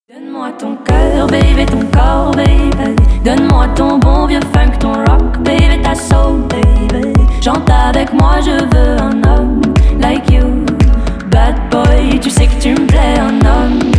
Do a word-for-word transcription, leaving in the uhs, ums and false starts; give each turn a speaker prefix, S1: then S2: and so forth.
S1: Donne-moi ton cœur, baby, ton corps, baby. Donne-moi ton bon vieux funk, ton rock, baby, ta soul, baby. Chante avec moi, je veux un homme like you. Bad boy, tu sais que tu me plais, un homme